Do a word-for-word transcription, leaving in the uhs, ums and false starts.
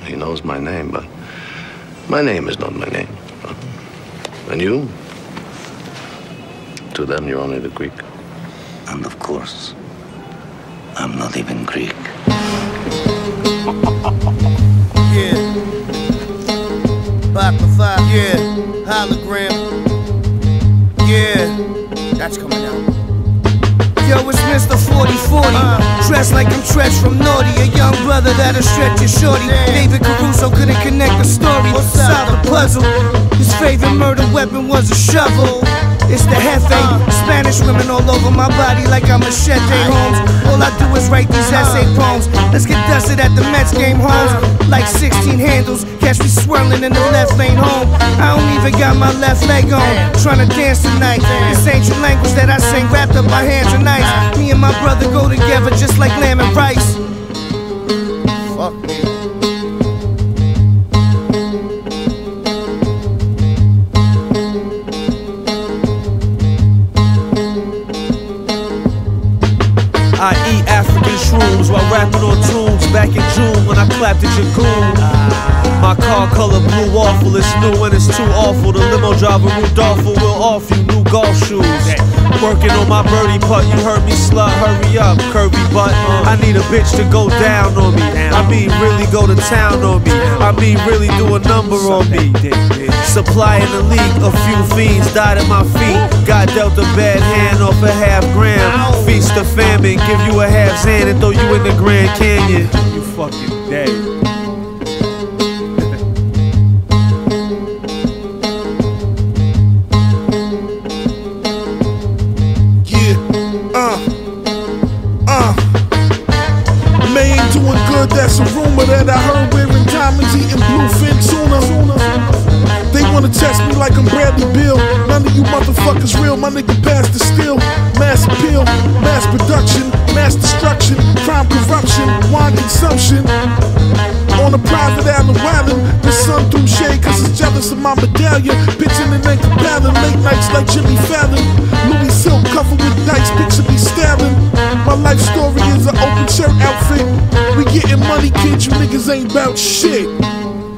He knows my name, but my name is not my name. And you? To them, you're only the Greek. And of course, I'm not even Greek. Yeah. Baklava, yeah. Hologram. Yeah. That's coming out. Yo, it's Mister forty forty, uh, dressed like I'm Tretch from Naughty, a young brother that'll stretch your shorty. Damn. David Caruso couldn't connect the story, solve the puzzle. His favorite murder weapon was a shovel. It's the Jefe, uh, Spanish women all over my body like I'm Machete Holmes. All I do is write these essay poems. Let's get dusted at the Mets game homes. Like sixteen handles, catch me swirling in the left lane home. I don't even got my left leg on, trying to dance tonight. This ancient language that I sing wrapped up by hands and knives. Me and my brother go together just like lamb and rice. Fuck me. I eat African shrooms while rapping on tunes back in June when I clapped at your goon. My car color blue awful, it's new and it's too awful. The limo driver Rudolfo will offer you new golf shoes. Working on my birdie putt, you heard me slut, hurry up, curvy butt. I need a bitch to go down on me. I mean really go to town on me. I mean really do a number on me. Supply in the league, a few fiends died at my feet. Got dealt a bad hand off a half gram. Feast of famine, give you a half Zan and throw you in the Grand Canyon. You fucking dead. That's a rumor that I heard wearing diamonds, eating bluefin tuna. They wanna test me like I'm Bradley Bill. None of you motherfuckers real, my nigga passed the steel. Mass appeal, mass production, mass destruction, crime, corruption, wine consumption. On a private island wildin', the sun threw shade cause it's jealous of my medallion. Pitching and then compelling, late nights like Jimmy Fallon. Louis silk covered with dice, picture me staring. My life story is an open shirt outfit. We getting money, kids, you niggas ain't bout shit.